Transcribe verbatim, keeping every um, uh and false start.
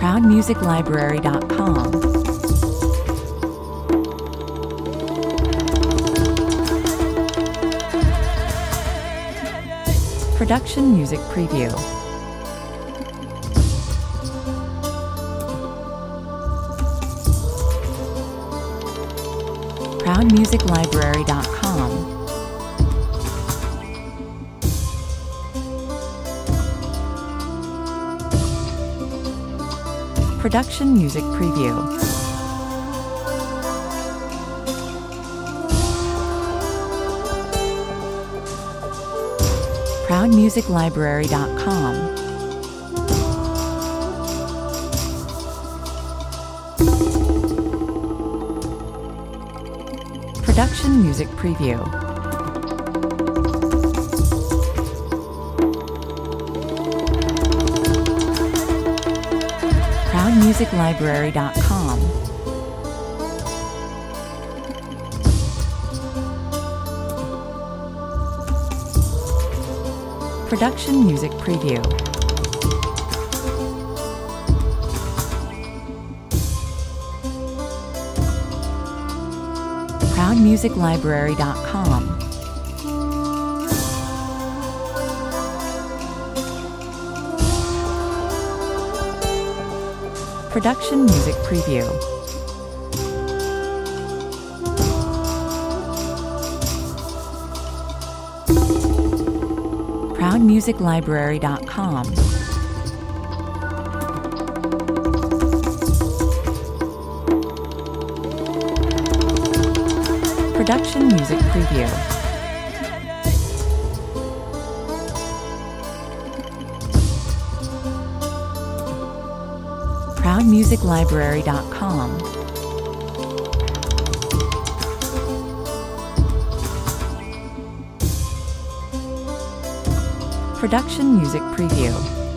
proud music library dot com. Production Music Preview. proud music library dot com. Production Music Preview. proud music library dot com. Production Music Preview. proud music library dot com. Production Music Preview. proud music library dot com. Production Music Preview. proud music library dot com. Production Music Preview. proud music library dot com. Production Music Preview.